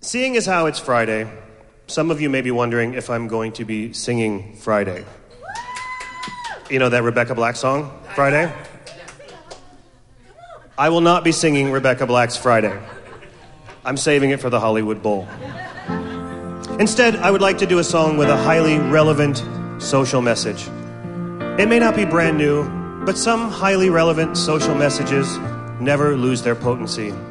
Seeing as how it's Friday, some of you may be wondering if I'm going to be singing Friday. You know that Rebecca Black song, Friday? I will not be singing Rebecca Black's Friday. I'm saving it for the Hollywood Bowl. Instead, I would like to do a song with a highly relevant social message. It may not be brand new, but some highly relevant social messages never lose their potency.